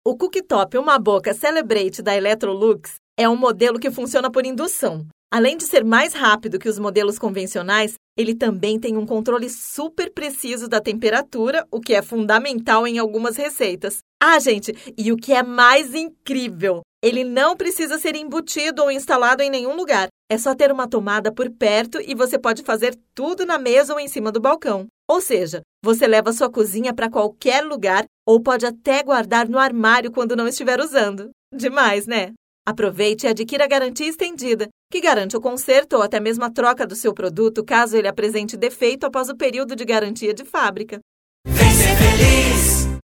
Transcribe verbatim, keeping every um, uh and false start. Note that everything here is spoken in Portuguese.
O cooktop Uma Boca Celebrate da Electrolux é um modelo que funciona por indução. Além de ser mais rápido que os modelos convencionais, ele também tem um controle super preciso da temperatura, o que é fundamental em algumas receitas. Ah, gente, e o que é mais incrível, ele não precisa ser embutido ou instalado em nenhum lugar. É só ter uma tomada por perto e você pode fazer tudo na mesa ou em cima do balcão. Ou seja, você leva sua cozinha para qualquer lugar ou pode até guardar no armário quando não estiver usando. Demais, né? Aproveite e adquira a garantia estendida, que garante o conserto ou até mesmo a troca do seu produto caso ele apresente defeito após o período de garantia de fábrica. Vem ser feliz!